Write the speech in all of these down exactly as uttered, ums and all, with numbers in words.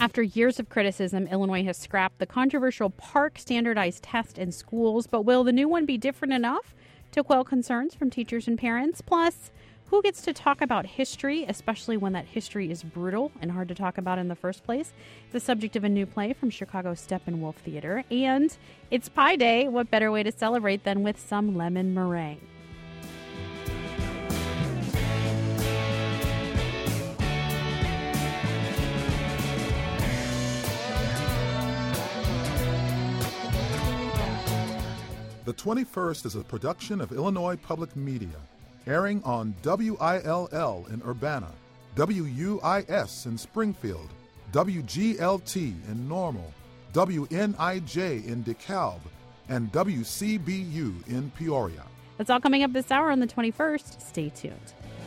After years of criticism, Illinois has scrapped the controversial PARCC standardized test in schools. But will the new one be different enough to quell concerns from teachers and parents? Plus, who gets to talk about history, especially when that history is brutal and hard to talk about in the first place? It's the subject of a new play from Chicago's Steppenwolf Theater. And it's Pie Day. What better way to celebrate than with some lemon meringue? The twenty-first is a production of Illinois Public Media, airing on W I L L in Urbana, W U I S in Springfield, W G L T in Normal, W N I J in DeKalb, and W C B U in Peoria. That's all coming up this hour on the twenty-first. Stay tuned.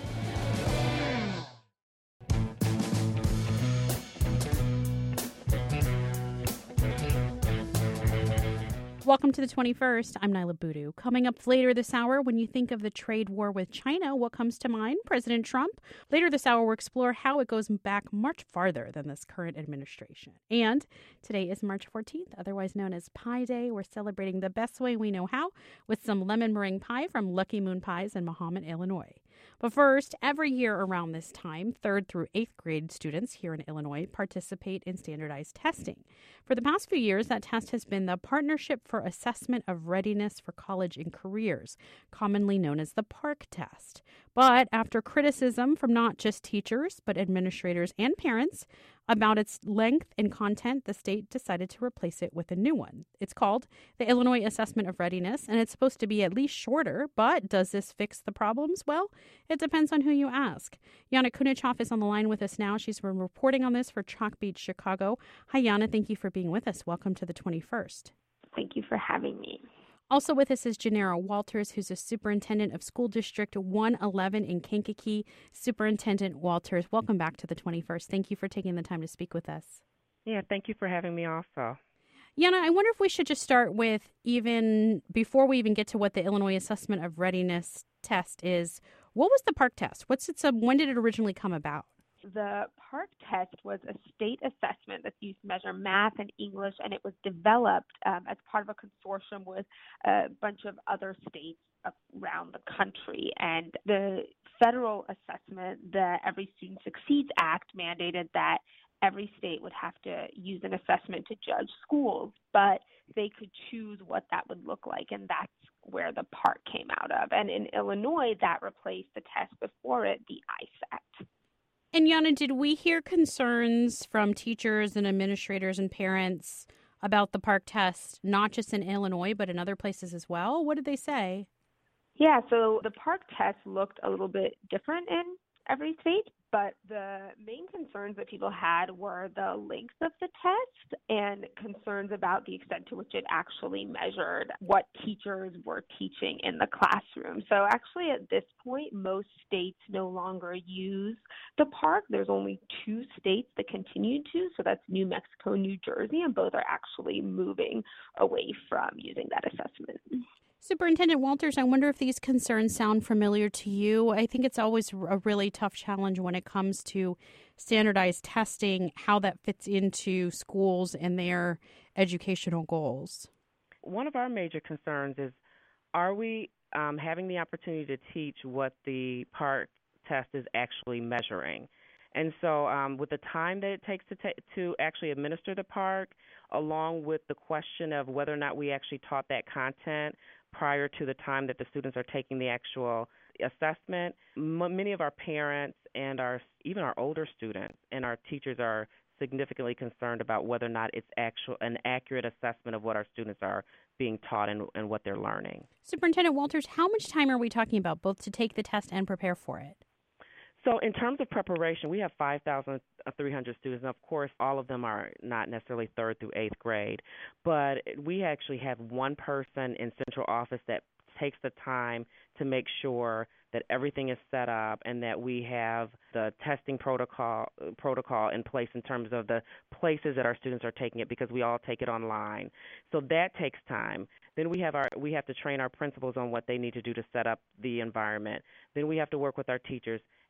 Welcome to the twenty-first. I'm Nyla Boodoo. Coming up later this hour, when you think of the trade war with China, what comes to mind? President Trump. Later this hour, we'll explore how it goes back much farther than this current administration. And today is March fourteenth, otherwise known as Pie Day. We're celebrating the best way we know how with some lemon meringue pie from Lucky Moon Pies in Mahomet, Illinois. But first, every year around this time, third through eighth grade students here in Illinois participate in standardized testing. For the past few years, that test has been the Partnership for Assessment of Readiness for College and Careers, commonly known as the PARCC test. But after criticism from not just teachers, but administrators and parents about its length and content, the state decided to replace it with a new one. It's called the Illinois Assessment of Readiness, and it's supposed to be at least shorter. But does this fix the problems? Well, it depends on who you ask. Yana Kunichoff is on the line with us now. She's been reporting on this for Chalk Beat, Chicago. Hi, Yana. Thank you for being with us. Welcome to the twenty-first. Thank you for having me. Also with us is Gennaro Walters, who's a superintendent of School District one eleven in Kankakee. Superintendent Walters, welcome back to the twenty-first. Thank you for taking the time to speak with us. Yeah, thank you for having me also. Yana, I wonder if we should just start with, even before we even get to what the Illinois Assessment of Readiness test is, what was the PARCC test? What's its, um, when did it originally come about? The PARCC test was a state assessment that's used to measure math and English, and it was developed um, as part of a consortium with a bunch of other states around the country. And the federal assessment, the Every Student Succeeds Act, mandated that every state would have to use an assessment to judge schools, but they could choose what that would look like, and that's where the PARCC came out of. And in Illinois, that replaced the test before it, the I S A T. And Yana, did we hear concerns from teachers and administrators and parents about the PARCC test, not just in Illinois, but in other places as well? What did they say? Yeah, so the PARCC test looked a little bit different in every state, but the main concerns that people had were the length of the test and concerns about the extent to which it actually measured what teachers were teaching in the classroom. So actually at this point, most states no longer use the PARCC. There's only two states that continue to, so that's New Mexico, New Jersey, and both are actually moving away from using that assessment. Superintendent Walters, I wonder if these concerns sound familiar to you. I think it's always a really tough challenge when it comes to standardized testing, how that fits into schools and their educational goals. One of our major concerns is, are we um, having the opportunity to teach what the PARCC test is actually measuring? And so um, with the time that it takes to ta- to actually administer the PARCC, along with the question of whether or not we actually taught that content prior to the time that the students are taking the actual assessment, m- many of our parents and our even our older students and our teachers are significantly concerned about whether or not it's actual an accurate assessment of what our students are being taught and, and what they're learning. Superintendent Walters, how much time are we talking about, both to take the test and prepare for it? So in terms of preparation, we have five thousand three hundred students. And of course, all of them are not necessarily third through eighth grade, but we actually have one person in central office that takes the time to make sure that everything is set up and that we have the testing protocol protocol in place in terms of the places that our students are taking it, because we all take it online. So that takes time. Then we have our we have to train our principals on what they need to do to set up the environment. Then we have to work with our teachers.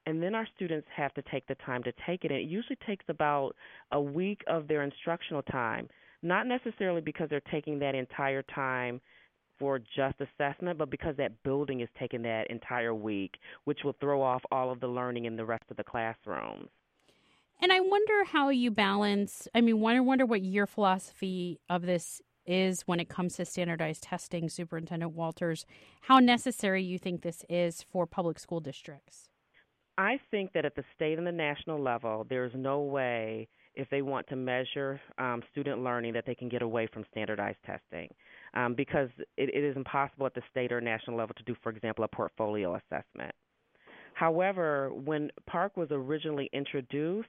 and then our students have to take the time to take it. And it usually takes about a week of their instructional time, not necessarily because they're taking that entire time for just assessment, but because that building is taking that entire week, which will throw off all of the learning in the rest of the classrooms. And I wonder how you balance, I mean, I wonder what your philosophy of this is when it comes to standardized testing, Superintendent Walters, how necessary you think this is for public school districts. I think that at the state and the national level, there's no way, if they want to measure um, student learning, that they can get away from standardized testing, um, because it, it is impossible at the state or national level to do, for example, a portfolio assessment. However, when PARCC was originally introduced,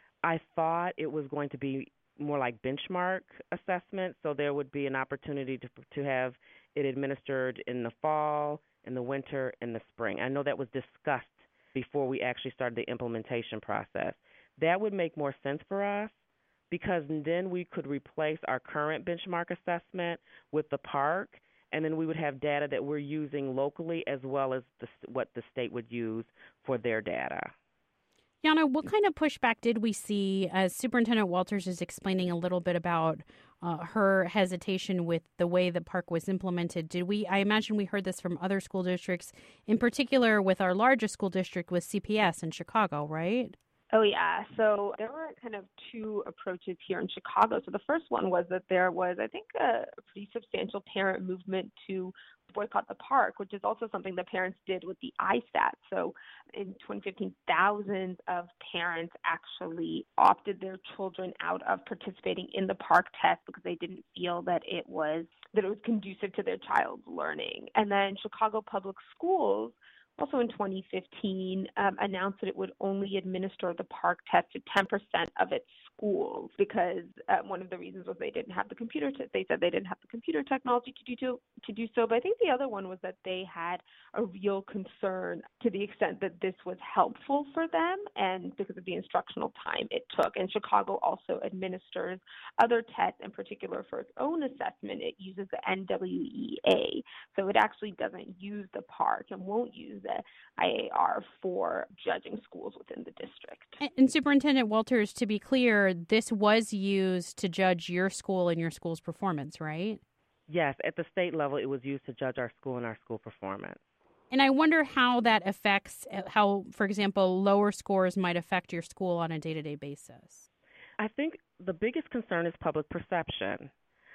I thought it was going to be more like benchmark assessment, so there would be an opportunity to to have it administered in the fall, in the winter, in the spring. I know that was discussed before we actually started the implementation process. That would make more sense for us because then we could replace our current benchmark assessment with the PARCC, and then we would have data that we're using locally as well as the, what the state would use for their data. Yana, what kind of pushback did we see as Superintendent Walters is explaining a little bit about uh, her hesitation with the way the PARCC was implemented? Did we? I imagine we heard this from other school districts, in particular with our largest school district with C P S in Chicago, right? Oh, yeah. So there were kind of two approaches here in Chicago. So the first one was that there was, I think, a pretty substantial parent movement to boycott the PARCC, which is also something that parents did with the I SAT. So in twenty fifteen, thousands of parents actually opted their children out of participating in the PARCC test because they didn't feel that it was that it was conducive to their child's learning. And then Chicago Public Schools also in twenty fifteen um, announced that it would only administer the PARCC test to ten percent of its schools because uh, one of the reasons was they didn't have the computer. Te- they said they didn't have the computer technology to do to, to do so. But I think the other one was that they had a real concern to the extent that this was helpful for them and because of the instructional time it took. And Chicago also administers other tests, in particular for its own assessment. It uses the N W E A. So it actually doesn't use the PARCC and won't use the I A R for judging schools within the district. And, and Superintendent Walters, to be clear, this was used to judge your school and your school's performance, right? Yes, at the state level, it was used to judge our school and our school performance. And I wonder how that affects, how, for example, lower scores might affect your school on a day-to-day basis. I think the biggest concern is public perception.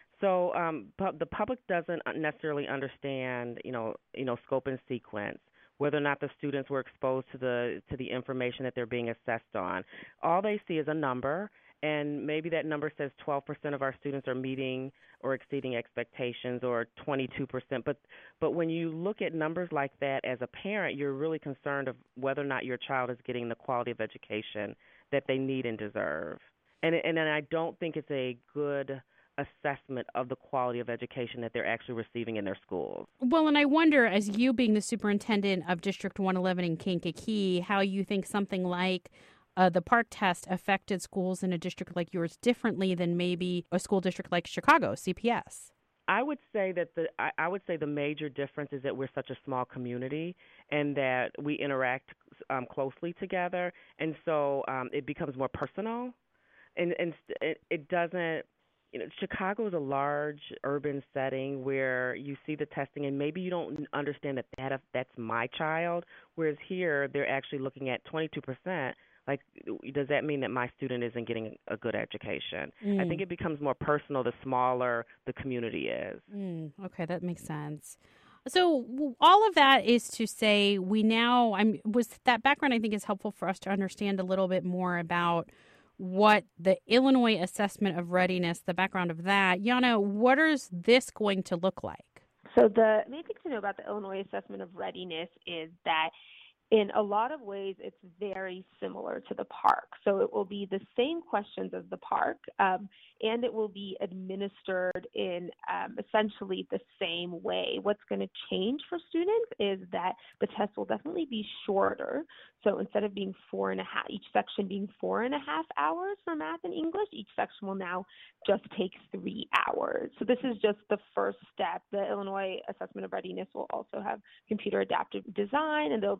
So um, pu- the public doesn't necessarily understand, you know, you know, scope and sequence, whether or not the students were exposed to the to the information that they're being assessed on. All they see is a number, and maybe that number says twelve percent of our students are meeting or exceeding expectations, or twenty-two percent. But but when you look at numbers like that as a parent, you're really concerned of whether or not your child is getting the quality of education that they need and deserve. And and, and I don't think it's a good assessment of the quality of education that they're actually receiving in their schools. Well, and I wonder, as you being the superintendent of District one eleven in Kankakee, how you think something like uh, the PARCC test affected schools in a district like yours differently than maybe a school district like Chicago, C P S. I would say that the I, I would say the major difference is that we're such a small community and that we interact um, closely together, and so um, it becomes more personal, and and it, it doesn't. You know, Chicago is a large urban setting where you see the testing and maybe you don't understand that, that that's my child, whereas here they're actually looking at twenty-two percent. Like, does that mean that my student isn't getting a good education? Mm. I think it becomes more personal the smaller the community is. Mm, okay, that makes sense. So all of that is to say we now, I'm was that background I think is helpful for us to understand a little bit more about what the Illinois Assessment of Readiness, the background of that. Yana, what is this going to look like? So the main thing to know about the Illinois Assessment of Readiness is that in a lot of ways, it's very similar to the PARCC. So it will be the same questions as the PARCC, um, and it will be administered in um, essentially the same way. What's going to change for students is that the test will definitely be shorter. So instead of being four and a half, each section being four and a half hours for math and English, each section will now just take three hours. So this is just the first step. The Illinois Assessment of Readiness will also have computer adaptive design, and there will be other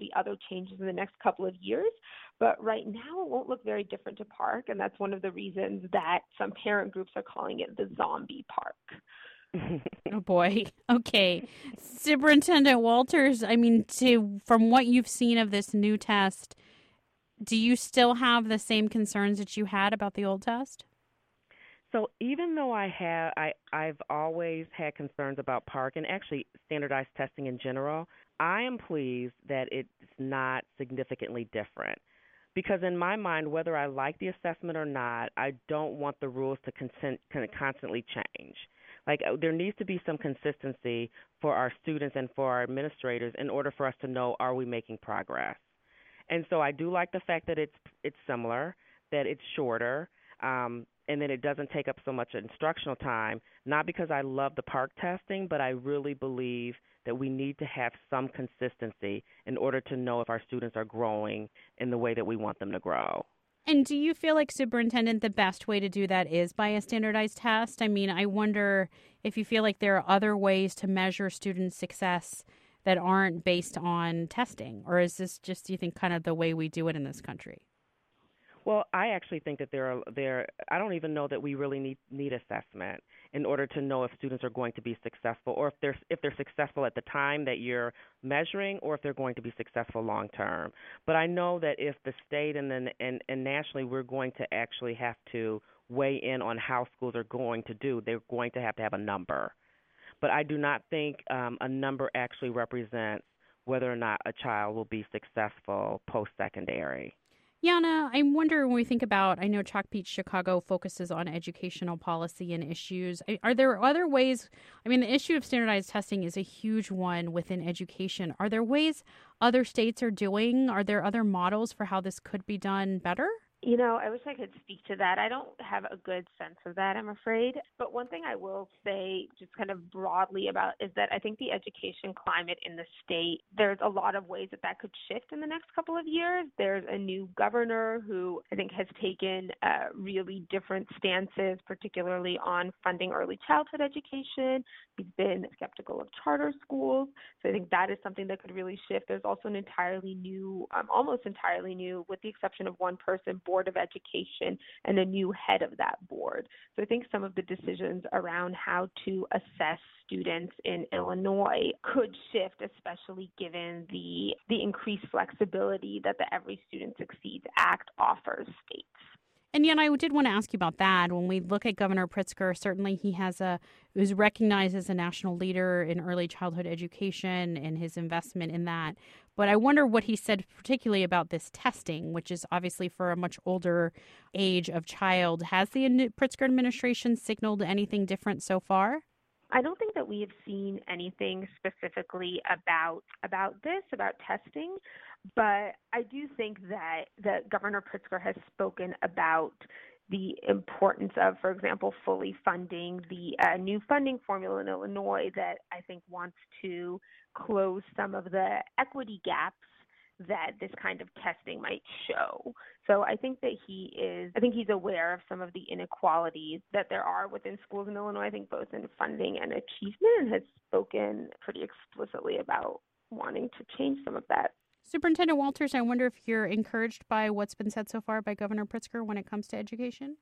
changes in the next couple of years. But right now, it won't look very different to Park, and that's one of the reasons that some parent groups are calling it the zombie park. Oh, boy. Okay. Superintendent Walters, I mean, to from what you've seen of this new test, do you still have the same concerns that you had about the old test? So even though I have, I, I've always had concerns about Park and actually standardized testing in general, I am pleased that it's not significantly different. Because in my mind, whether I like the assessment or not, I don't want the rules to consent, kind of constantly change. Like there needs to be some consistency for our students and for our administrators in order for us to know, are we making progress? And so I do like the fact that it's it's similar, that it's shorter, um, and that it doesn't take up so much instructional time, not because I love the Park testing, but I really believe that we need to have some consistency in order to know if our students are growing in the way that we want them to grow. And do you feel like, Superintendent, the best way to do that is by a standardized test? I mean, I wonder if you feel like there are other ways to measure student success that aren't based on testing, or is this just, do you think, kind of the way we do it in this country? Well, I actually think that there are there. I don't even know that we really need need assessment in order to know if students are going to be successful, or if they're if they're successful at the time that you're measuring, or if they're going to be successful long term. But I know that if the state and then and, and nationally, we're going to actually have to weigh in on how schools are going to do. They're going to have to have a number. But I do not think um, a number actually represents whether or not a child will be successful post-secondary. Yana, I wonder when we think about, I know Chalk Beach Chicago focuses on educational policy and issues. Are there other ways? I mean, the issue of standardized testing is a huge one within education. Are there ways other states are doing? Are there other models for how this could be done better? You know, I wish I could speak to that. I don't have a good sense of that, I'm afraid. But one thing I will say just kind of broadly about is that I think the education climate in the state, there's a lot of ways that that could shift in the next couple of years. There's a new governor who I think has taken uh, really different stances, particularly on funding early childhood education. He's been skeptical of charter schools. So I think that is something that could really shift. There's also an entirely new, um, almost entirely new, with the exception of one person, Board of Education and a new head of that board. So I think some of the decisions around how to assess students in Illinois could shift, especially given the the increased flexibility that the Every Student Succeeds Act offers states. And yet, I did want to ask you about that. When we look at Governor Pritzker, certainly he has a is recognized as a national leader in early childhood education and his investment in that. But I wonder what he said particularly about this testing, which is obviously for a much older age of child. Has the Pritzker administration signaled anything different so far? I don't think that we have seen anything specifically about about this, about testing, but I do think that, that Governor Pritzker has spoken about the importance of, for example, fully funding the uh, new funding formula in Illinois that I think wants to close some of the equity gaps that this kind of testing might show. So I think that he is, I think he's aware of some of the inequalities that there are within schools in Illinois, I think both in funding and achievement, and has spoken pretty explicitly about wanting to change some of that. Superintendent Walters, I wonder if you're encouraged by what's been said so far by Governor Pritzker when it comes to education?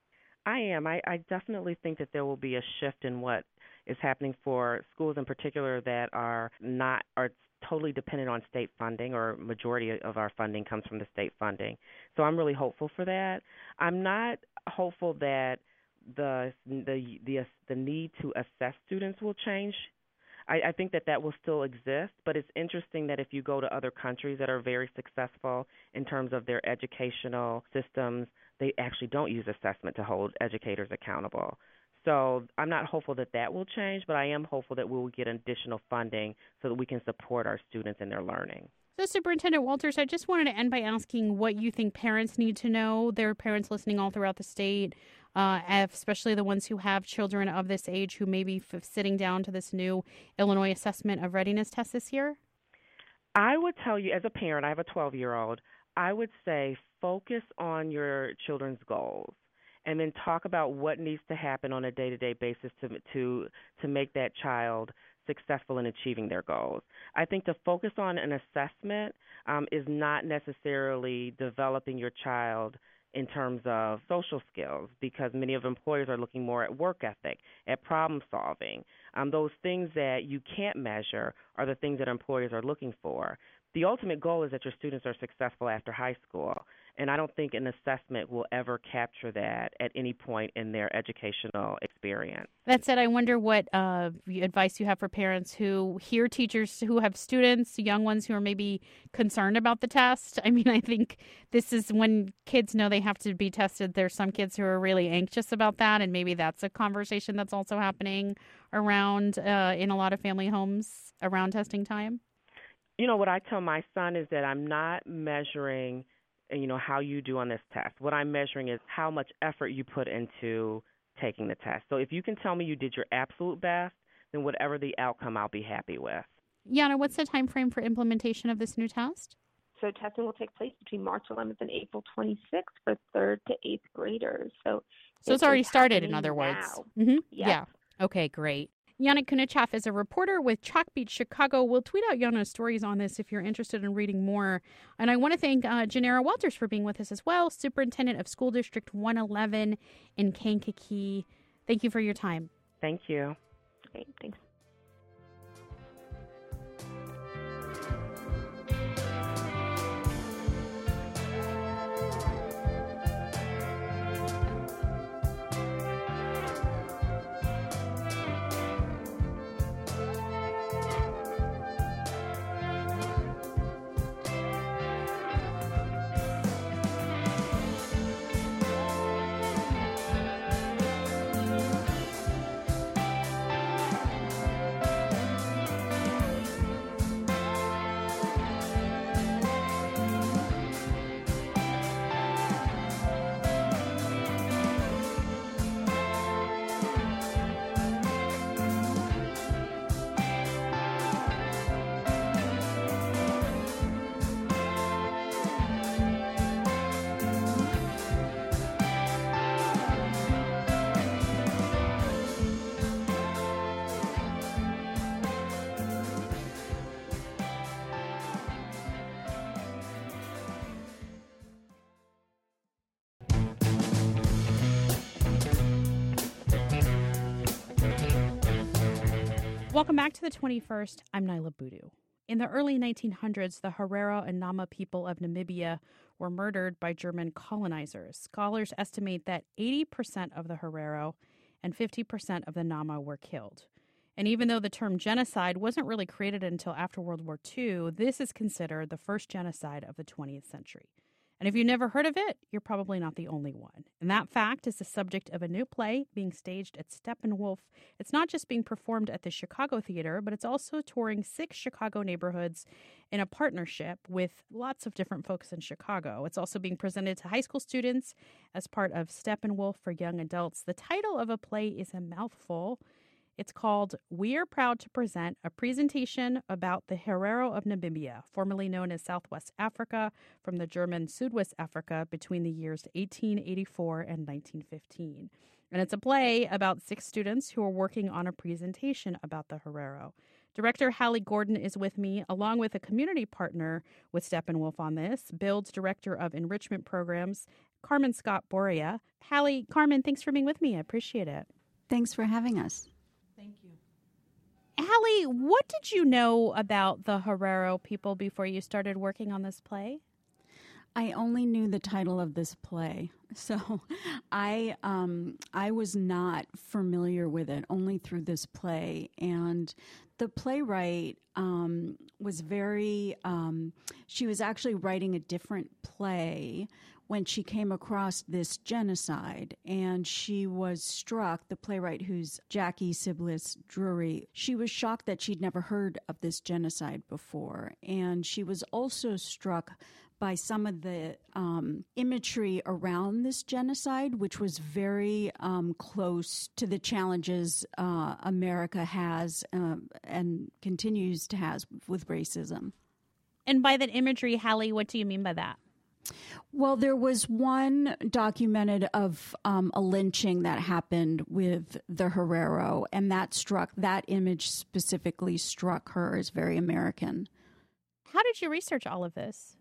I am. I, I definitely think that there will be a shift in what is happening for schools in particular that are not are totally dependent on state funding, or majority of our funding comes from the state funding. So I'm really hopeful for that. I'm not hopeful that the the the, the need to assess students will change. I, I think that that will still exist, but it's interesting that if you go to other countries that are very successful in terms of their educational systems, they actually don't use assessment to hold educators accountable. So I'm not hopeful that that will change, but I am hopeful that we will get additional funding so that we can support our students in their learning. So, Superintendent Walters, I just wanted to end by asking what you think parents need to know. There are parents listening all throughout the state, uh, especially the ones who have children of this age who may be f- sitting down to this new Illinois Assessment of Readiness test this year. I would tell you, as a parent, I have a twelve-year-old, I would say focus on your children's goals, and then talk about what needs to happen on a day-to-day basis to to to make that child successful in achieving their goals. I think to focus on an assessment um, is not necessarily developing your child in terms of social skills, because many of employers are looking more at work ethic, at problem solving. Um, those things that you can't measure are the things that employers are looking for. The ultimate goal is that your students are successful after high school, and I don't think an assessment will ever capture that at any point in their educational experience. That said, I wonder what uh, advice you have for parents who hear teachers who have students, young ones who are maybe concerned about the test. I mean, I think this is when kids know they have to be tested. There's some kids who are really anxious about that, and maybe that's a conversation that's also happening around uh, in a lot of family homes around testing time. You know, what I tell my son is that I'm not measuring, you know, how you do on this test. What I'm measuring is how much effort you put into taking the test. So if you can tell me you did your absolute best, then whatever the outcome, I'll be happy with. Yana, what's the time frame for implementation of this new test? So testing will take place between March eleventh and April twenty-sixth for third to eighth graders. So, so it's already started, in other words. Mm-hmm. Yep. Yeah. Okay, great. Yana Kunichaf is a reporter with Chalk Beat Chicago. We'll tweet out Yana's stories on this if you're interested in reading more. And I want to thank uh, Janera Walters for being with us as well, Superintendent of School District one eleven in Kankakee. Thank you for your time. Thank you. Okay, thanks. Welcome back to the twenty-first. I'm Nyla Boodoo. In the early nineteen hundreds, the Herero and Nama people of Namibia were murdered by German colonizers. Scholars estimate that eighty percent of the Herero and fifty percent of the Nama were killed. And even though the term genocide wasn't really created until after World War Two, this is considered the first genocide of the twentieth century. And if you've never heard of it, you're probably not the only one. And that fact is the subject of a new play being staged at Steppenwolf. It's not just being performed at the Chicago Theater, but it's also touring six Chicago neighborhoods in a partnership with lots of different folks in Chicago. It's also being presented to high school students as part of Steppenwolf for young adults. The title of a play is a mouthful. It's called We Are Proud to Present, a presentation about the Herero of Namibia, formerly known as Southwest Africa, from the German Südwest Africa between the years eighteen eighty-four and nineteen fifteen. And it's a play about six students who are working on a presentation about the Herero. Director Hallie Gordon is with me, along with a community partner with Steppenwolf on this, Build's Director of Enrichment Programs, Carmen Scott Boria. Hallie, Carmen, thanks for being with me. I appreciate it. Thanks for having us. Thank you. Hallie, what did you know about the Herero people before you started working on this play? I only knew the title of this play, so I um, I was not familiar with it, only through this play. And the playwright um, was very, um, she was actually writing a different play when she came across this genocide, and she was struck, the playwright, who's Jackie Siblis Drury, she was shocked that she'd never heard of this genocide before. And she was also struck by some of the um, imagery around this genocide, which was very um, close to the challenges uh, America has uh, and continues to have with racism. And by that imagery, Hallie, what do you mean by that? Well, there was one documented of um, a lynching that happened with the Herero, and that struck, that image specifically struck her as very American. How did you research all of this?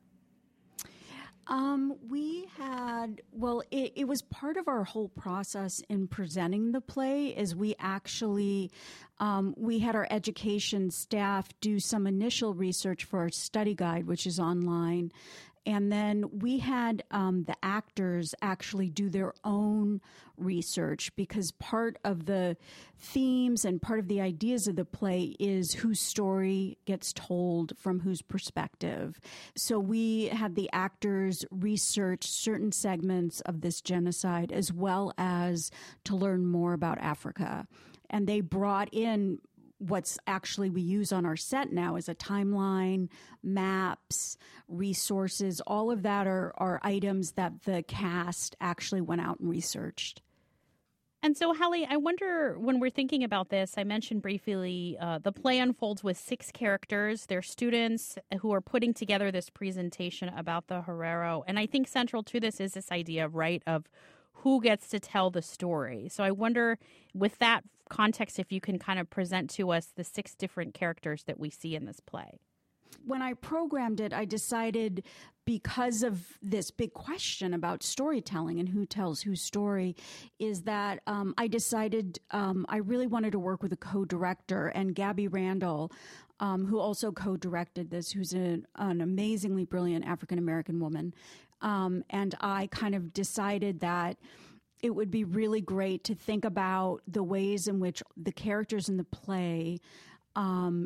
Um, we had, well, it, it was part of our whole process in presenting the play is we actually, um, we had our education staff do some initial research for our study guide, which is online. And then we had um, the actors actually do their own research because part of the themes and part of the ideas of the play is whose story gets told from whose perspective. So we had the actors research certain segments of this genocide as well as to learn more about Africa. And they brought in what's actually we use on our set now is a timeline, maps, resources. All of that are, are items that the cast actually went out and researched. And so, Hallie, I wonder, when we're thinking about this, I mentioned briefly uh, the play unfolds with six characters. They're students who are putting together this presentation about the Herero. And I think central to this is this idea, right, of who gets to tell the story. So I wonder, with that context, if you can kind of present to us the six different characters that we see in this play. When I programmed it, I decided, because of this big question about storytelling and who tells whose story, is that um, I decided um, I really wanted to work with a co-director, and Gabby Randall, um, who also co-directed this, who's an, an amazingly brilliant African-American woman. Um, and I kind of decided that it would be really great to think about the ways in which the characters in the play um,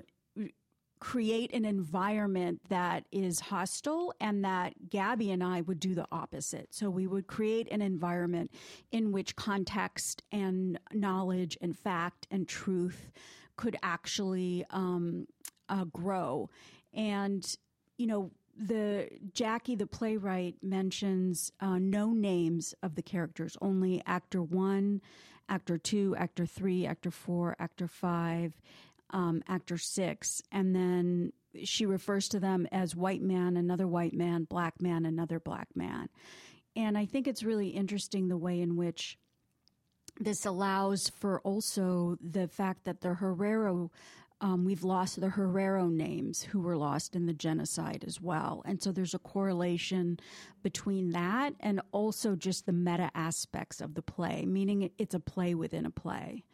create an environment that is hostile, and that Gabby and I would do the opposite. So we would create an environment in which context and knowledge and fact and truth could actually um, uh, grow. And, you know, The Jackie, the playwright, mentions uh, no names of the characters, only actor one, actor two, actor three, actor four, actor five, um, actor six. And then she refers to them as white man, another white man, black man, another black man. And I think it's really interesting the way in which this allows for also the fact that the Herero Um, we've lost the Herero names who were lost in the genocide as well. And so there's a correlation between that and also just the meta aspects of the play, meaning it's a play within a play.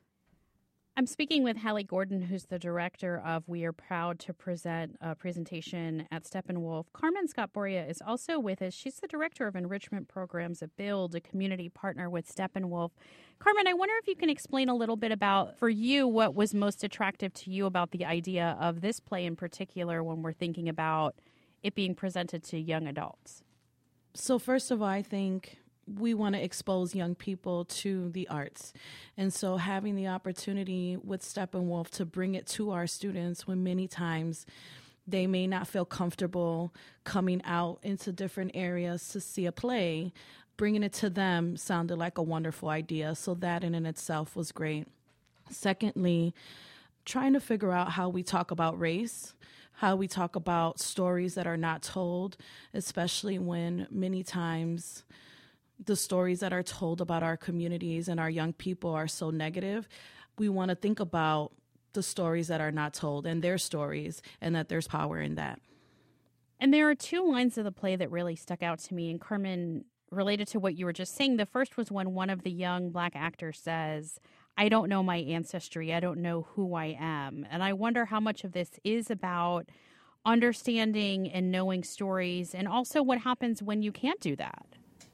I'm speaking with Hallie Gordon, who's the director of We Are Proud to Present a presentation at Steppenwolf. Carmen Scott Boria is also with us. She's the director of enrichment programs at Build, a community partner with Steppenwolf. Carmen, I wonder if you can explain a little bit about, for you, what was most attractive to you about the idea of this play in particular when we're thinking about it being presented to young adults. So first of all, I think we want to expose young people to the arts. And so having the opportunity with Steppenwolf to bring it to our students when many times they may not feel comfortable coming out into different areas to see a play, bringing it to them sounded like a wonderful idea. So that in and itself was great. Secondly, trying to figure out how we talk about race, how we talk about stories that are not told, especially when many times the stories that are told about our communities and our young people are so negative. We want to think about the stories that are not told and their stories, and that there's power in that. And there are two lines of the play that really stuck out to me. And Carmen, related to what you were just saying, the first was when one of the young black actors says, "I don't know my ancestry. I don't know who I am." And I wonder how much of this is about understanding and knowing stories, and also what happens when you can't do that.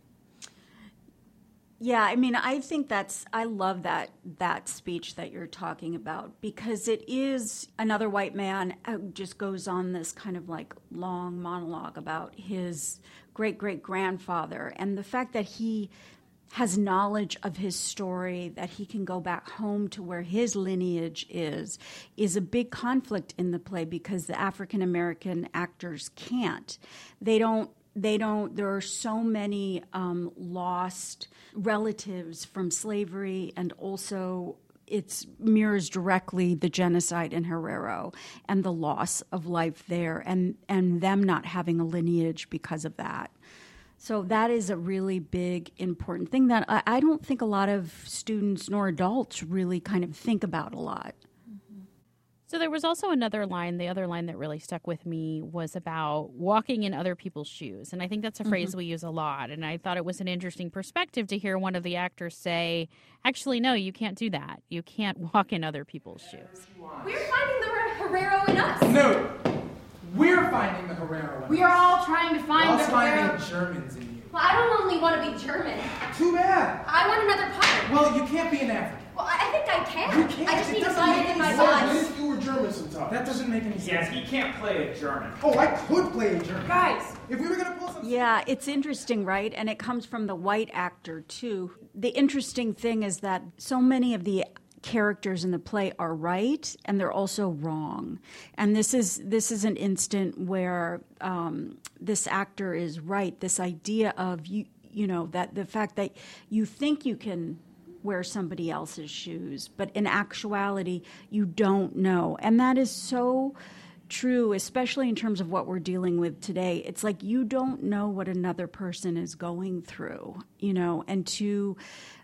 Yeah, I mean, I think that's, I love that that speech that you're talking about, because it is another white man who just goes on this kind of like long monologue about his great-great-grandfather, and the fact that he has knowledge of his story, that he can go back home to where his lineage is, is a big conflict in the play because the African-American actors can't. They don't They don't, there are so many um, lost relatives from slavery, and also it mirrors directly the genocide in Herero and the loss of life there, and, and them not having a lineage because of that. So that is a really big, important thing that I, I don't think a lot of students nor adults really kind of think about a lot. So there was also another line, the other line that really stuck with me was about walking in other people's shoes. And I think that's a phrase mm-hmm. we use a lot. And I thought it was an interesting perspective to hear one of the actors say, actually, no, you can't do that. You can't walk in other people's shoes. We're finding the Herero in us. No, we're finding the Herero in us. We are all trying to find We're the finding Herero. Germans in you. Well, I don't only want to be German. Too bad. I want another part. Well, you can't be an African. Well, I think I can. You can't. I just It need to doesn't find make it in my any body. sense. What if you were German sometimes? That doesn't make any sense. Yes, he can't play a German. Oh, I could play a German. Guys. If we were going to pull some... Yeah, it's interesting, right? And it comes from the white actor, too. The interesting thing is that so many of the characters in the play are right, and they're also wrong. And this is this is an instant where um, this actor is right. This idea of, you, you know, that the fact that you think you can wear somebody else's shoes, but in actuality, you don't know. And that is so true, especially in terms of what we're dealing with today. It's like you don't know what another person is going through, you know, and to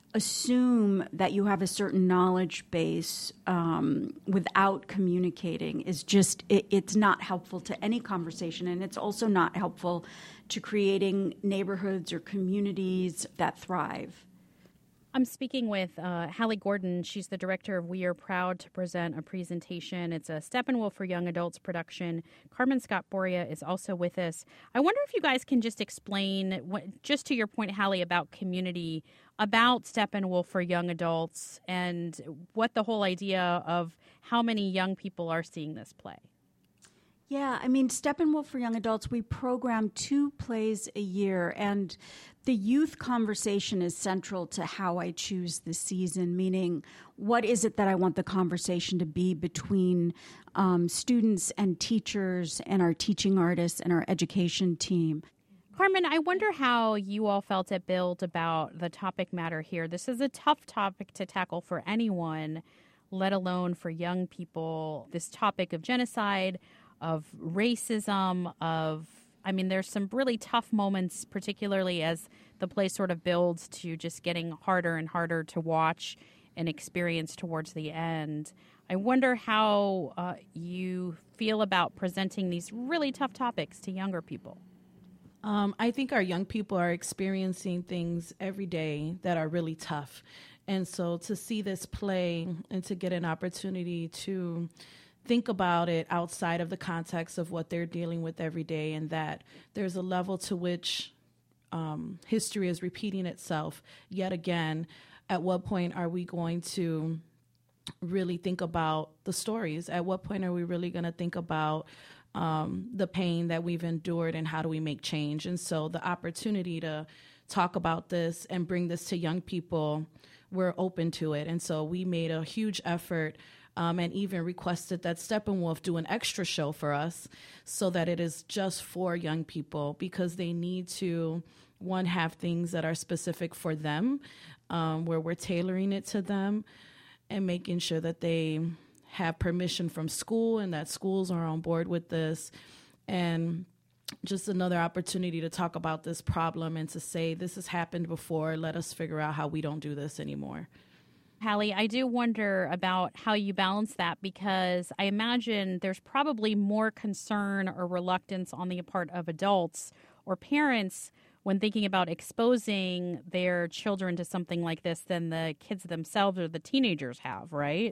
assume that you have a certain knowledge base um, without communicating is just, it, it's not helpful to any conversation. And it's also not helpful to creating neighborhoods or communities that thrive. I'm speaking with uh, Hallie Gordon. She's the director of We Are Proud to present a presentation. It's a Steppenwolf for Young Adults production. Carmen Scott Boria is also with us. I wonder if you guys can just explain, what, just to your point, Hallie, about community, about Steppenwolf for Young Adults, and what the whole idea of how many young people are seeing this play. Yeah, I mean, Steppenwolf for Young Adults, we program two plays a year, and the youth conversation is central to how I choose the season, meaning what is it that I want the conversation to be between um, students and teachers and our teaching artists and our education team. Carmen, I wonder how you all felt at Build about the topic matter here. This is a tough topic to tackle for anyone, let alone for young people. This topic of genocide, of racism, of, I mean, there's some really tough moments, particularly as the play sort of builds to just getting harder and harder to watch and experience towards the end. I wonder how uh, you feel about presenting these really tough topics to younger people. Um, I think our young people are experiencing things every day that are really tough. And so to see this play and to get an opportunity to think about it outside of the context of what they're dealing with every day, and that there's a level to which um, history is repeating itself yet again. At what point are we going to really think about the stories? At what point are we really going to think about um, the pain that we've endured, and how do we make change? And so the opportunity to talk about this and bring this to young people, we're open to it. And so we made a huge effort Um, and even requested that Steppenwolf do an extra show for us so that it is just for young people, because they need to, one, have things that are specific for them, um, where we're tailoring it to them and making sure that they have permission from school and that schools are on board with this. And just another opportunity to talk about this problem and to say, this has happened before, let us figure out how we don't do this anymore. Hallie, I do wonder about how you balance that, because I imagine there's probably more concern or reluctance on the part of adults or parents when thinking about exposing their children to something like this than the kids themselves or the teenagers have, right?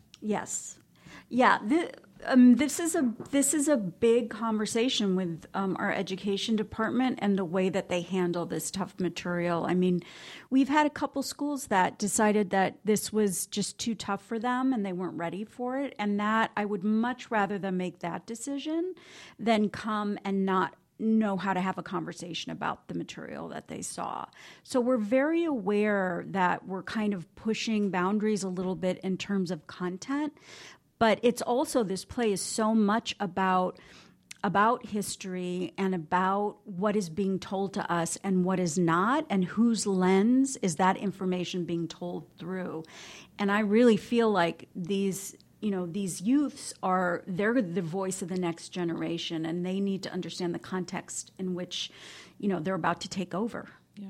Yes. Yeah, the, um, this is a this is a big conversation with um, our education department and the way that they handle this tough material. I mean, we've had a couple schools that decided that this was just too tough for them and they weren't ready for it, and that I would much rather them make that decision than come and not know how to have a conversation about the material that they saw. So we're very aware that we're kind of pushing boundaries a little bit in terms of content. But it's also, this play is so much about about history and about what is being told to us and what is not, and whose lens is that information being told through. And I really feel like these, you know, these youths are, they're the voice of the next generation, and they need to understand the context in which, you know, they're about to take over. Yeah.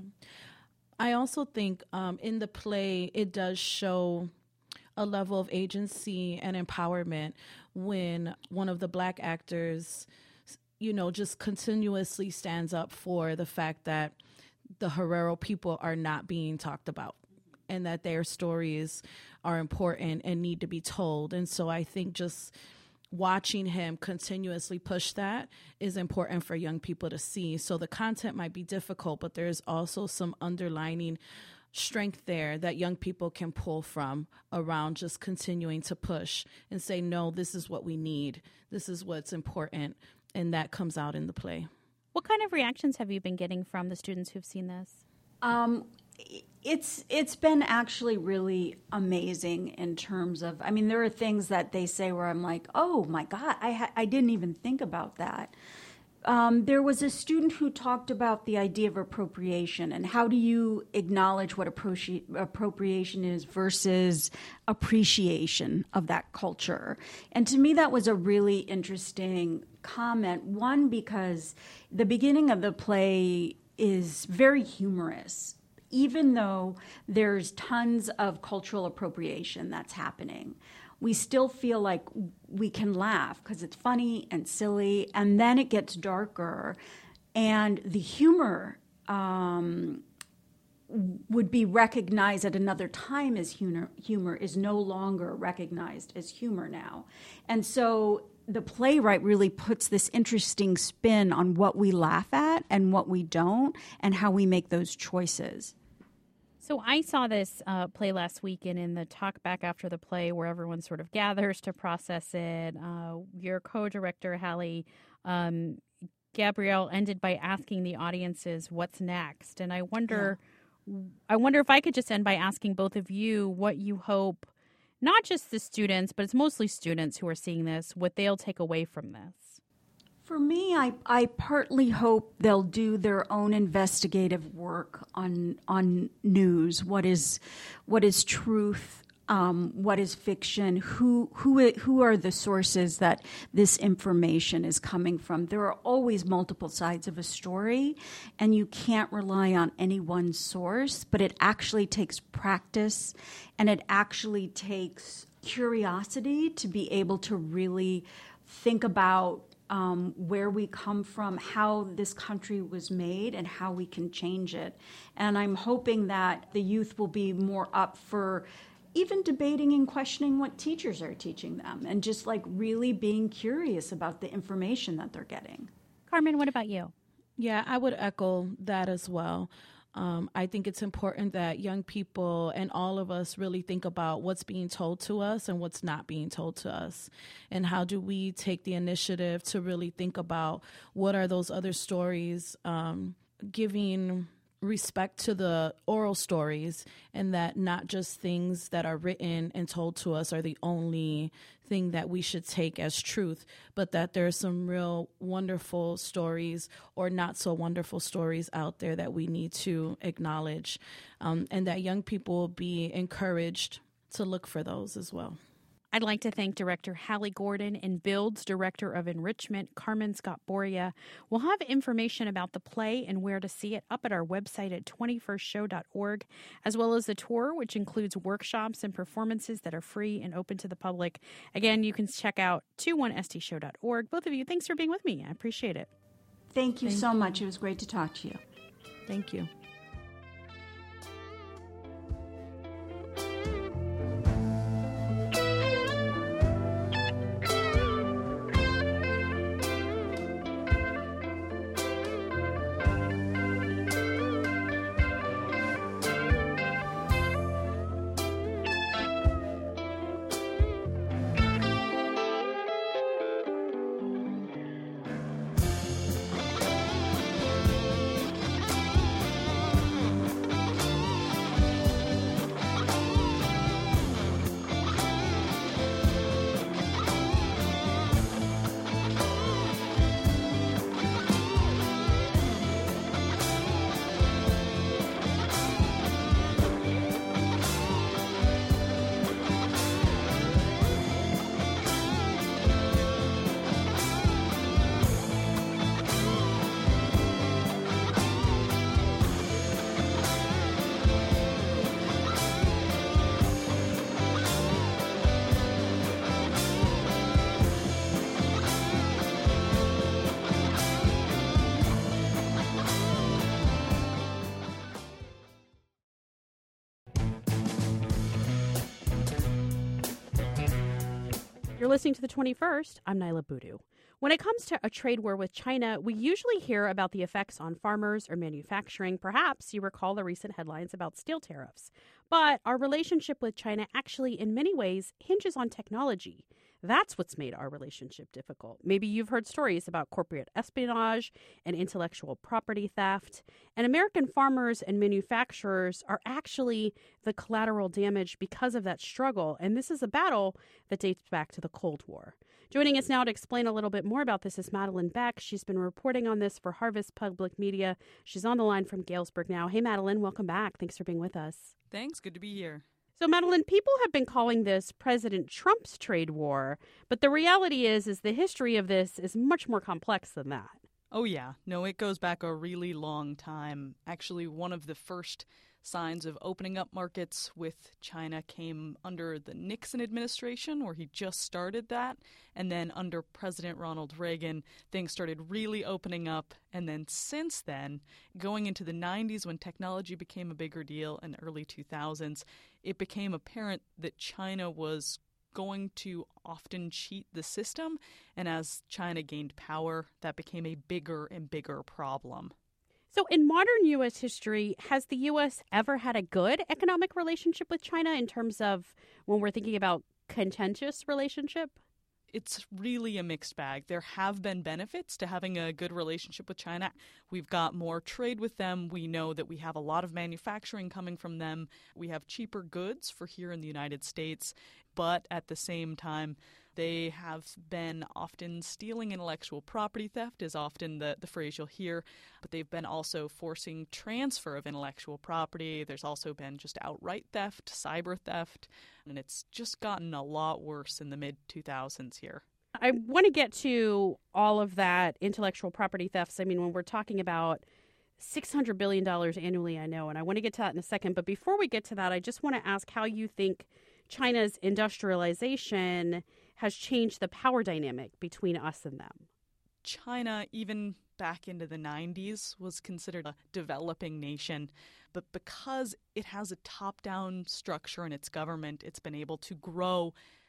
I also think um, in the play, it does show a level of agency and empowerment when one of the Black actors, you know, just continuously stands up for the fact that the Herero people are not being talked about and that their stories are important and need to be told. And so I think just watching him continuously push that is important for young people to see. So the content might be difficult, but there's also some underlining strength there that young people can pull from around just continuing to push and say, no, this is what we need. This is what's important. And that comes out in the play. What kind of reactions have you been getting from the students who've seen this? Um, it's it's been actually really amazing in terms of, I mean, there are things that they say where I'm like, oh my God, I ha- I didn't even think about that. Um, there was a student who talked about the idea of appropriation and how do you acknowledge what appropri- appropriation is versus appreciation of that culture. And to me, that was a really interesting comment. One, because the beginning of the play is very humorous, even though there's tons of cultural appropriation that's happening. We still feel like we can laugh because it's funny and silly, and then it gets darker, and the humor um, would be recognized at another time as humor, humor is no longer recognized as humor now. And so the playwright really puts this interesting spin on what we laugh at and what we don't, and how we make those choices. So I saw this uh, play last week, and in the talk back after the play where everyone sort of gathers to process it, uh, your co-director, Hallie um, Gabrielle, ended by asking the audiences what's next. And I wonder, yeah. I wonder if I could just end by asking both of you what you hope, not just the students, but it's mostly students who are seeing this, what they'll take away from this. For me, I, I partly hope they'll do their own investigative work on on news. What is what is truth? Um, what is fiction? Who who who are the sources that this information is coming from? There are always multiple sides of a story, and you can't rely on any one source. But it actually takes practice, and it actually takes curiosity to be able to really think about Um, where we come from, how this country was made, and how we can change it. And I'm hoping that the youth will be more up for even debating and questioning what teachers are teaching them, and just like really being curious about the information that they're getting. Carmen, what about you? Yeah, I would echo that as well. Um, I think it's important that young people and all of us really think about what's being told to us and what's not being told to us. And how do we take the initiative to really think about what are those other stories, um, giving respect to the oral stories, and that not just things that are written and told to us are the only thing that we should take as truth, but that there are some real wonderful stories or not so wonderful stories out there that we need to acknowledge, um, and that young people will be encouraged to look for those as well. I'd like to thank Director Hallie Gordon and Build's Director of Enrichment, Carmen Scott Boria. We'll have information about the play and where to see it up at our website at twenty-first show dot org, as well as the tour, which includes workshops and performances that are free and open to the public. Again, you can check out twenty-one S T show dot org. Both of you, thanks for being with me. I appreciate it. Thank you Thank so you. much. It was great to talk to you. Thank you. You're listening to the twenty-first. I'm Nyla Boodoo. When it comes to a trade war with China, we usually hear about the effects on farmers or manufacturing. Perhaps you recall the recent headlines about steel tariffs. But our relationship with China actually, in many ways, hinges on technology. That's what's made our relationship difficult. Maybe you've heard stories about corporate espionage and intellectual property theft. And American farmers and manufacturers are actually the collateral damage because of that struggle. And this is a battle that dates back to the Cold War. Joining us now to explain a little bit more about this is Madeline Beck. She's been reporting on this for Harvest Public Media. She's on the line from Galesburg now. Hey, Madeline, welcome back. Thanks for being with us. Thanks. Good to be here. So, Madeline, people have been calling this President Trump's trade war, but the reality is, is the history of this is much more complex than that. Oh, yeah. No, it goes back a really long time. Actually, one of the first signs of opening up markets with China came under the Nixon administration, where he just started that. And then under President Ronald Reagan, things started really opening up. And then since then, going into the nineties, when technology became a bigger deal, and early two thousands, it became apparent that China was going to often cheat the system. And as China gained power, that became a bigger and bigger problem. So in modern U S history, has the U S ever had a good economic relationship with China in terms of when we're thinking about contentious relationship? It's really a mixed bag. There have been benefits to having a good relationship with China. We've got more trade with them. We know that we have a lot of manufacturing coming from them. We have cheaper goods for here in the United States. But at the same time, they have been often stealing. Intellectual property theft is often the, the phrase you'll hear, but they've been also forcing transfer of intellectual property. There's also been just outright theft, cyber theft, and it's just gotten a lot worse in the mid two thousands here. I want to get to all of that intellectual property thefts. I mean, when we're talking about six hundred billion dollars annually, I know, and I want to get to that in a second. But before we get to that, I just want to ask how you think China's industrialization has changed the power dynamic between us and them. China, even back into the nineties, was considered a developing nation. But because it has a top-down structure in its government, it's been able to grow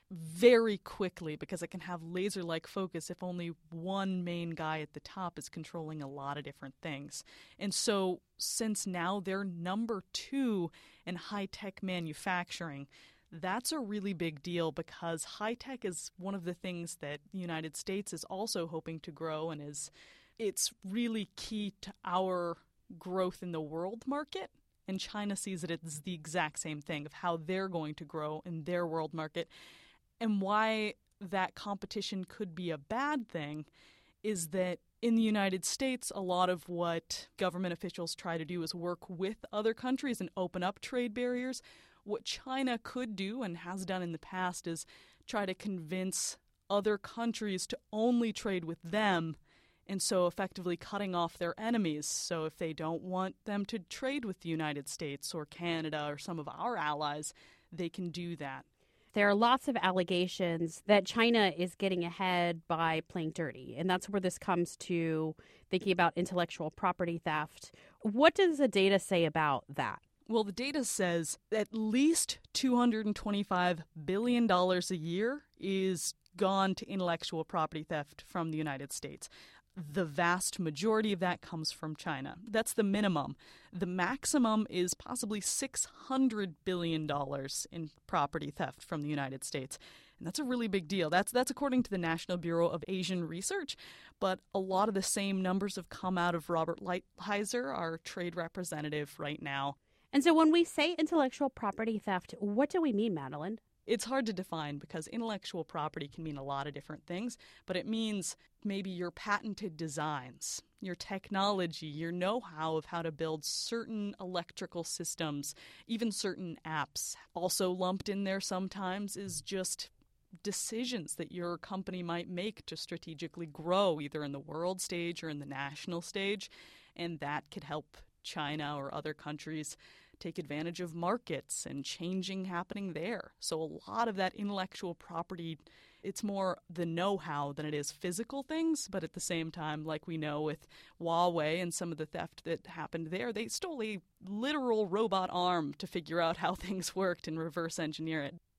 very quickly because it can have laser-like focus if only one main guy at the top is controlling a lot of different things. And so since now they're number two in high-tech manufacturing, that's a really big deal because high-tech is one of the things that the United States is also hoping to grow, and is it's really key to our growth in the world market. And China sees it as the exact same thing of how they're going to grow in their world market. And why that competition could be a bad thing is that in the United States, a lot of what government officials try to do is work with other countries and open up trade barriers. What China could do and has done in the past is try to convince other countries to only trade with them, and so effectively cutting off their enemies. So if they don't want them to trade with the United States or Canada or some of our allies, they can do that. There are lots of allegations that China is getting ahead by playing dirty, and that's where this comes to thinking about intellectual property theft. What does the data say about that? Well, the data says at least two hundred twenty-five billion dollars a year is gone to intellectual property theft from the United States. The vast majority of that comes from China. That's the minimum. The maximum is possibly six hundred billion dollars in property theft from the United States. And that's a really big deal. That's that's according to the National Bureau of Asian Research. But a lot of the same numbers have come out of Robert Lighthizer, our trade representative right now. And so when we say intellectual property theft, what do we mean, Madeline? It's hard to define because intellectual property can mean a lot of different things, but it means maybe your patented designs, your technology, your know-how of how to build certain electrical systems, even certain apps. Also lumped in there sometimes is just decisions that your company might make to strategically grow either in the world stage or in the national stage, and that could help China or other countries take advantage of markets and changing happening there. So a lot of that intellectual property, it's more the know-how than it is physical things. But at the same time, like we know with Huawei and some of the theft that happened there, they stole a literal robot arm to figure out how things worked and reverse engineer it.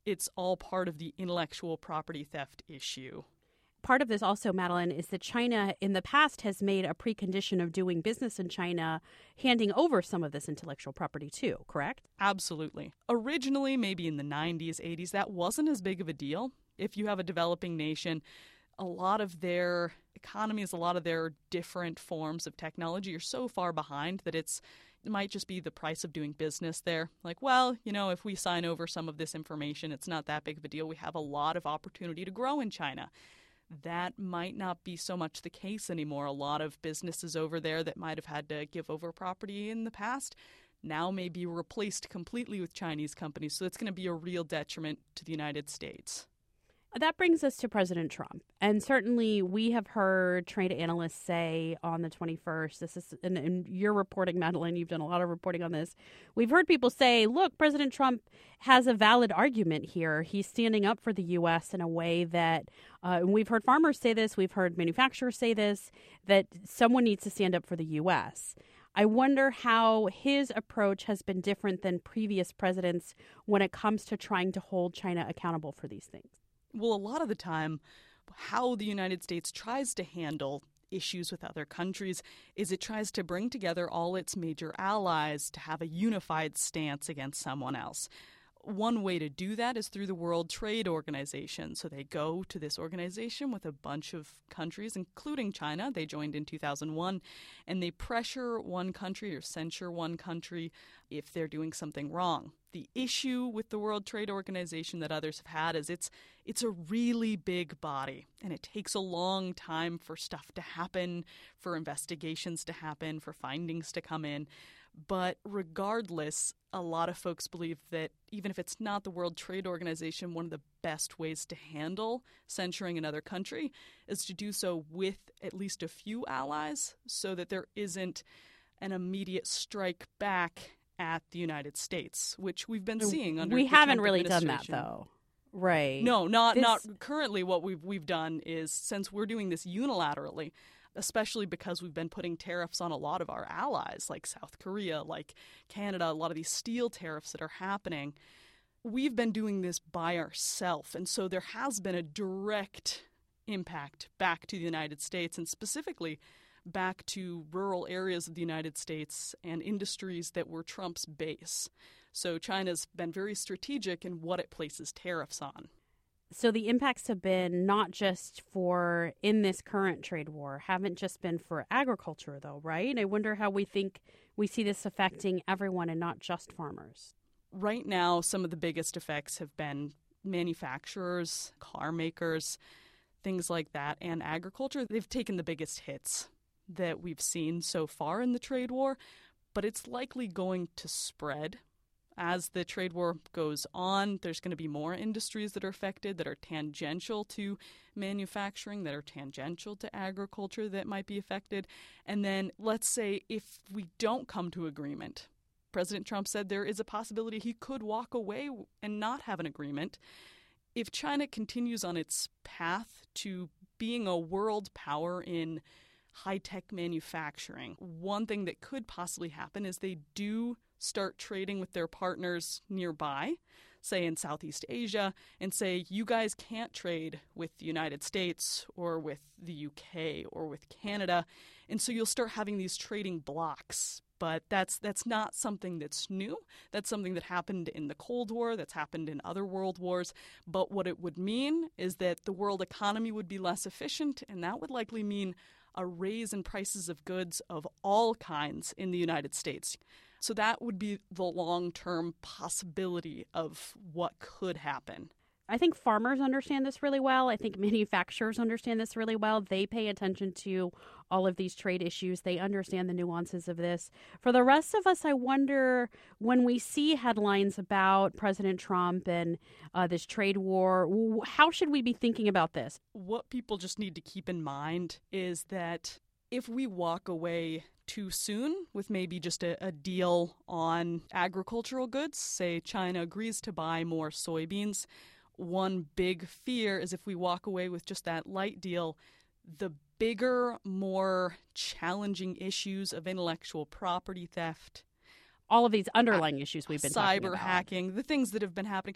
it's all part of the intellectual property theft issue. Part of this also, Madeline, is that China in the past has made a precondition of doing business in China handing over some of this intellectual property too, correct? Absolutely. Originally, maybe in the nineties, eighties, that wasn't as big of a deal. If you have a developing nation, a lot of their economies, a lot of their different forms of technology are so far behind that it's it might just be the price of doing business there. Like, well, you know, if we sign over some of this information, it's not that big of a deal. We have a lot of opportunity to grow in China. That might not be so much the case anymore. A lot of businesses over there that might have had to give over property in the past now may be replaced completely with Chinese companies. So it's going to be a real detriment to the United States. That brings us to President Trump. And certainly we have heard trade analysts say on the twenty-first, this is, and, and you're reporting, Madeline, you've done a lot of reporting on this. We've heard people say, look, President Trump has a valid argument here. He's standing up for the U S in a way that, uh, and we've heard farmers say this, we've heard manufacturers say this, that someone needs to stand up for the U S. I wonder how his approach has been different than previous presidents when it comes to trying to hold China accountable for these things. Well, a lot of the time, how the United States tries to handle issues with other countries is it tries to bring together all its major allies to have a unified stance against someone else. One way to do that is through the World Trade Organization. So they go to this organization with a bunch of countries, including China. They joined in two thousand one, and they pressure one country or censure one country if they're doing something wrong. The issue with the World Trade Organization that others have had is it's it's a really big body, and it takes a long time for stuff to happen, for investigations to happen, for findings to come in. But regardless, a lot of folks believe that even if it's not the World Trade Organization, one of the best ways to handle censuring another country is to do so with at least a few allies so that there isn't an immediate strike back at the United States, which we've been seeing under we the haven't Trump really done that, administration. though. Right. No, not This- not currently. What we've we've done is, since we're doing this unilaterally, especially because we've been putting tariffs on a lot of our allies, like South Korea, like Canada, a lot of these steel tariffs that are happening, we've been doing this by ourselves. And so there has been a direct impact back to the United States, and specifically back to rural areas of the United States and industries that were Trump's base. So China's been very strategic in what it places tariffs on. So the impacts have been not just for in this current trade war, haven't just been for agriculture, though, right? I wonder how we think we see this affecting everyone and not just farmers. Right now, some of the biggest effects have been manufacturers, car makers, things like that, and agriculture. They've taken the biggest hits that we've seen so far in the trade war, but it's likely going to spread. As the trade war goes on, there's going to be more industries that are affected that are tangential to manufacturing, that are tangential to agriculture that might be affected. And then let's say if we don't come to agreement, President Trump said there is a possibility he could walk away and not have an agreement. If China continues on its path to being a world power in high-tech manufacturing, one thing that could possibly happen is they do start trading with their partners nearby, say in Southeast Asia, and say, you guys can't trade with the United States or with the U K or with Canada. And so you'll start having these trading blocks. But that's that's not something that's new. That's something that happened in the Cold War, that's happened in other world wars. But what it would mean is that the world economy would be less efficient, and that would likely mean a raise in prices of goods of all kinds in the United States. So that would be the long-term possibility of what could happen. I think farmers understand this really well. I think manufacturers understand this really well. They pay attention to all of these trade issues. They understand the nuances of this. For the rest of us, I wonder, when we see headlines about President Trump and uh, this trade war, how should we be thinking about this? What people just need to keep in mind is that if we walk away too soon with maybe just a, a deal on agricultural goods, say China agrees to buy more soybeans, one big fear is if we walk away with just that light deal, the bigger, more challenging issues of intellectual property theft, all of these underlying uh, issues we've been cyber talking about, hacking, the things that have been happening,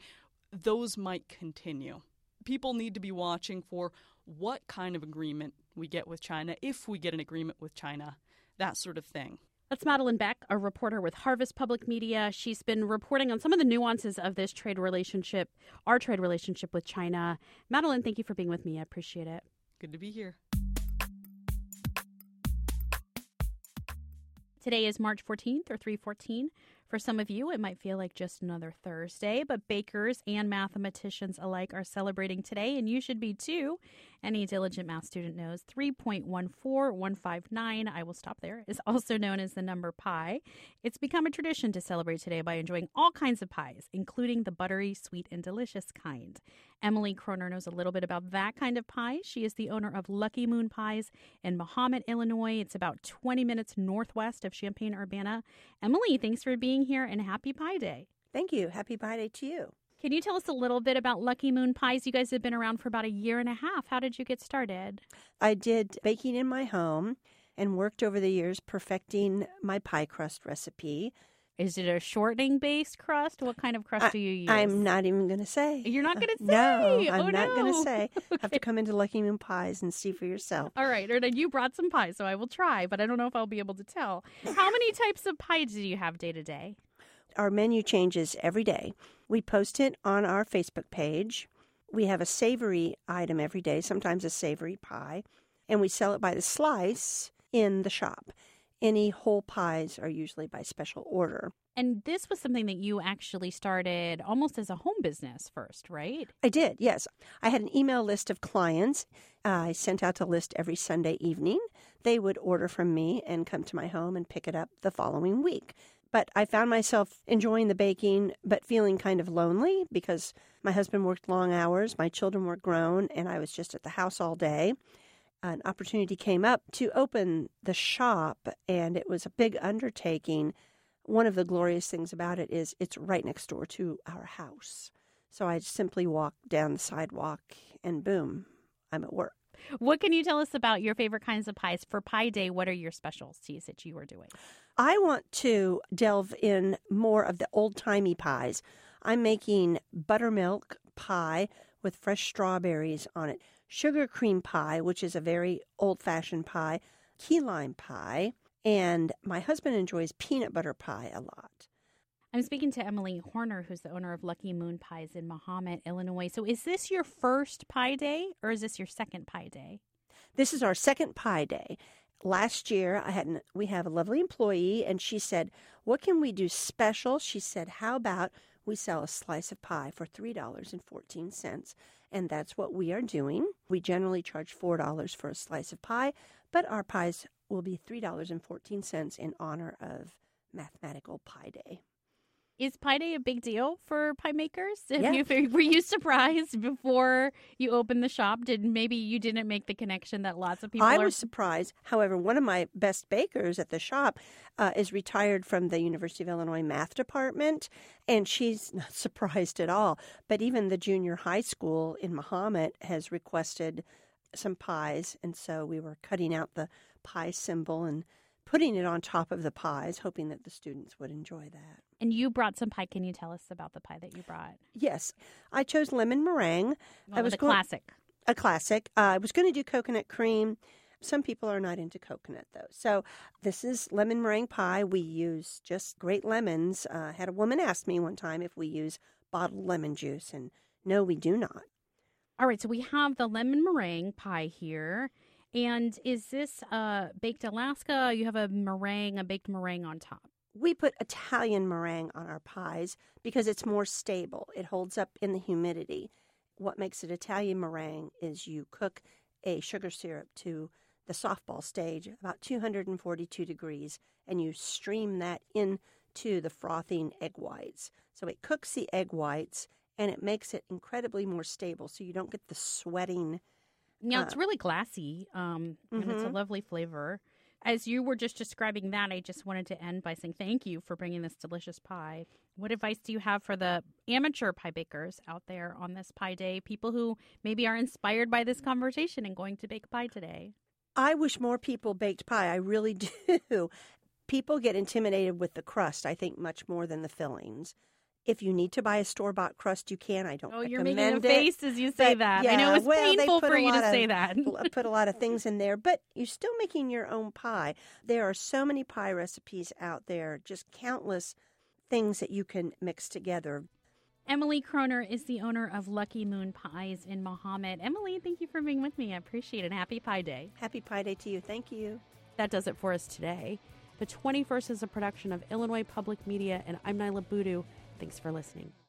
those might continue. People need to be watching for what kind of agreement we get with China, if we get an agreement with China, that sort of thing. That's Madeline Beck, a reporter with Harvest Public Media. She's been reporting on some of the nuances of this trade relationship, our trade relationship with China. Madeline, thank you for being with me. I appreciate it. Good to be here. Today is March fourteenth, or three fourteen. For some of you, it might feel like just another Thursday, but bakers and mathematicians alike are celebrating today, and you should be too. Any diligent math student knows three point one four one five nine, I will stop there, is also known as the number pi. It's become a tradition to celebrate today by enjoying all kinds of pies, including the buttery, sweet, and delicious kind. Emily Kroner knows a little bit about that kind of pie. She is the owner of Lucky Moon Pies in Mahomet, Illinois. It's about twenty minutes northwest of Champaign-Urbana. Emily, thanks for being here, and happy Pie Day. Thank you. Happy Pie Day to you. Can you tell us a little bit about Lucky Moon Pies? You guys have been around for about a year and a half. How did you get started? I did baking in my home and worked over the years perfecting my pie crust recipe. Is it a shortening-based crust? What kind of crust I, do you use? I'm not even going to say. You're not going to say? No, I'm oh, not no. going to say. Okay. Have to come into Lucky Moon Pies and see for yourself. All right. Erna, you brought some pie, so I will try, but I don't know if I'll be able to tell. How many types of pie do you have day to day? Our menu changes every day. We post it on our Facebook page. We have a savory item every day, sometimes a savory pie, and we sell it by the slice in the shop. Any whole pies are usually by special order. And this was something that you actually started almost as a home business first, right? I did, yes. I had an email list of clients. Uh, I sent out the list every Sunday evening. They would order from me and come to my home and pick it up the following week. But I found myself enjoying the baking, but feeling kind of lonely because my husband worked long hours, my children were grown, and I was just at the house all day. An opportunity came up to open the shop, and it was a big undertaking. One of the glorious things about it is it's right next door to our house. So I simply walk down the sidewalk, and boom, I'm at work. What can you tell us about your favorite kinds of pies? For Pie Day, what are your specialties that you are doing? I want to delve in more of the old-timey pies. I'm making buttermilk pie with fresh strawberries on it, sugar cream pie, which is a very old-fashioned pie, key lime pie, and my husband enjoys peanut butter pie a lot. I'm speaking to Emily Horner, who's the owner of Lucky Moon Pies in Mahomet, Illinois. So is this your first Pie Day, or is this your second Pie Day? This is our second Pie Day. Last year, I had an, we have a lovely employee, and she said, what can we do special? She said, how about we sell a slice of pie for three dollars and fourteen cents? And that's what we are doing. We generally charge four dollars for a slice of pie, but our pies will be three dollars and fourteen cents in honor of Mathematical Pie Day. Is Pie Day a big deal for pie makers? Have Yeah. you, were you surprised before you opened the shop? Did maybe you didn't make the connection that lots of people I are? was surprised. However, one of my best bakers at the shop uh, is retired from the University of Illinois math department, and she's not surprised at all. But even the junior high school in Mahomet has requested some pies, and so we were cutting out the pie symbol and putting it on top of the pies, hoping that the students would enjoy that. And you brought some pie. Can you tell us about the pie that you brought? Yes, I chose lemon meringue. Well, I was the going- classic. A classic. Uh, I was going to do coconut cream. Some people are not into coconut, though. So this is lemon meringue pie. We use just great lemons. Uh, I had a woman ask me one time if we use bottled lemon juice, and no, we do not. All right, so we have the lemon meringue pie here. And is this uh, baked Alaska? You have a meringue, a baked meringue on top. We put Italian meringue on our pies because it's more stable. It holds up in the humidity. What makes it Italian meringue is you cook a sugar syrup to the softball stage, about two hundred forty-two degrees, and you stream that into the frothing egg whites. So it cooks the egg whites, and it makes it incredibly more stable, so you don't get the sweating. Yeah, Uh, it's really glassy, um, and it's a mhm. lovely flavor. As you were just describing that, I just wanted to end by saying thank you for bringing this delicious pie. What advice do you have for the amateur pie bakers out there on this Pie Day, people who maybe are inspired by this conversation and going to bake pie today? I wish more people baked pie. I really do. People get intimidated with the crust, I think, much more than the fillings. If you need to buy a store-bought crust, you can. I don't Oh, you're recommend making a it. face as you say But, that. Yeah, I know it's well, they painful put for a you to lot of- say that. Put a lot of things in there, but you're still making your own pie. There are so many pie recipes out there, just countless things that you can mix together. Emily Kroner is the owner of Lucky Moon Pies in Mahomet. Emily, thank you for being with me. I appreciate it. Happy Pie Day. Happy Pie Day to you. Thank you. That does it for us today. The twenty-first is a production of Illinois Public Media, and I'm Nyla Boodoo. Thanks for listening.